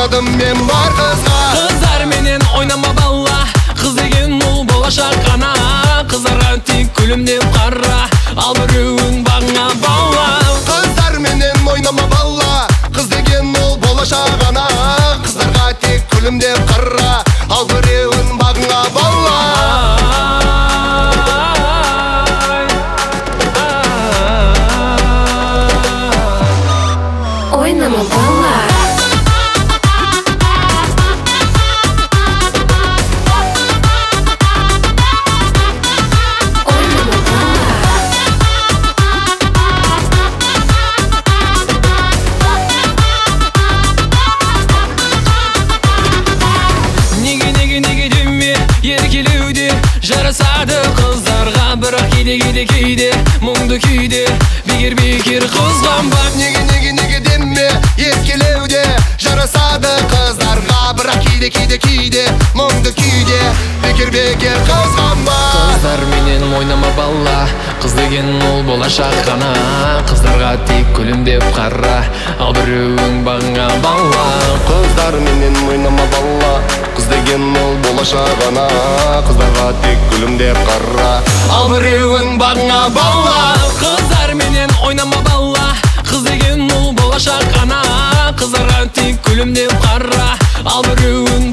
ойнадым мен бар қызға. Қыздар менен ойнама балла, қыз деген ол болашақ қана. Қыздарға тек күлімдеп қара, ал біреуін бағыңа баула. Қыздар менен ойнама балла, қыз деген ол болашақ ана. Қыздарға тек күлімдеп қара, ал біреуін бағыңа баула. Ойнама балла. Еркелеуде жарасады қыздарға, бірақ кейде мұңды күйде бекер қызғанбақ. Неге деме, еркелеуде жарасады қыздарға, бірақ кейде мұңды күйде бекер қызғанба. Қыздар менен ойнама балла, қыз деген ол болашақ қана. Қыздарға тек күлімдеп қара, ал біреуің бағыңа балла. Қыздар менен ойнама балла, қыз деген ол болашақ ана. Қыздарға тек күлімдеп қара, ал біреуің бағыңа балла. Қыздар менен ойнама балла, қыз деген ол болашақ қана. Қыздарға тек күлімдеп қара, ал біреуің